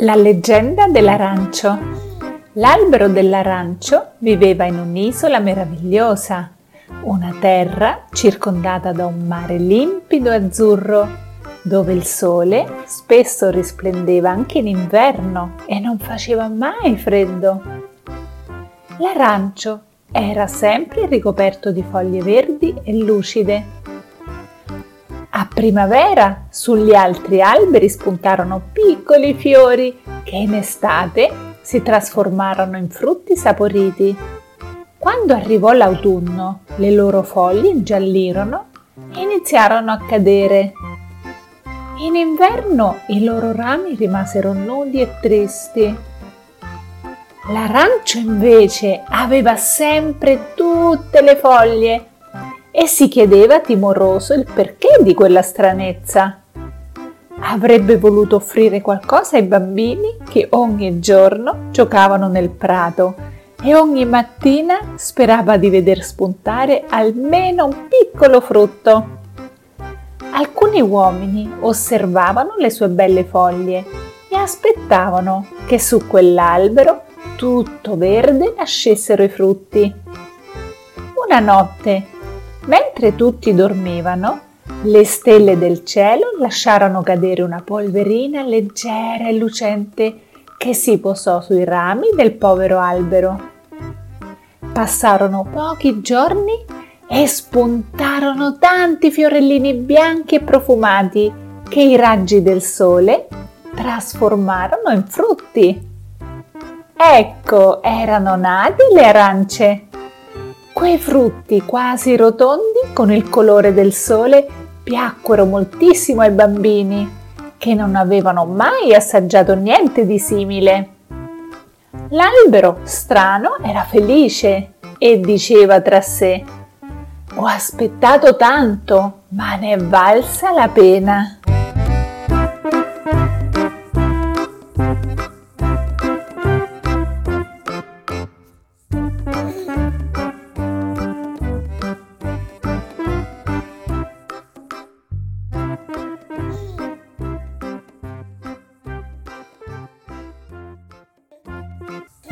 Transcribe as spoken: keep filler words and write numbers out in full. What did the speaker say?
La leggenda dell'arancio. L'albero dell'arancio viveva in un'isola meravigliosa, una terra circondata da un mare limpido e azzurro, dove il sole spesso risplendeva anche in inverno e non faceva mai freddo. L'arancio era sempre ricoperto di foglie verdi e lucide. A primavera sugli altri alberi spuntarono piccoli fiori che in estate si trasformarono in frutti saporiti. Quando arrivò l'autunno, le loro foglie ingiallirono e iniziarono a cadere. In inverno i loro rami rimasero nudi e tristi. L'arancio invece aveva sempre tutte le foglie e si chiedeva timoroso il perché di quella stranezza. Avrebbe voluto offrire qualcosa ai bambini che ogni giorno giocavano nel prato e ogni mattina sperava di veder spuntare almeno un piccolo frutto. Alcuni uomini osservavano le sue belle foglie e aspettavano che su quell'albero tutto verde nascessero i frutti. Una notte, mentre tutti dormivano, le stelle del cielo lasciarono cadere una polverina leggera e lucente che si posò sui rami del povero albero. Passarono pochi giorni e spuntarono tanti fiorellini bianchi e profumati che i raggi del sole trasformarono in frutti. Ecco, erano nate le arance. Quei frutti quasi rotondi con il colore del sole piacquero moltissimo ai bambini, che non avevano mai assaggiato niente di simile. L'albero, strano, era felice e diceva tra sé: «Ho aspettato tanto, ma ne è valsa la pena».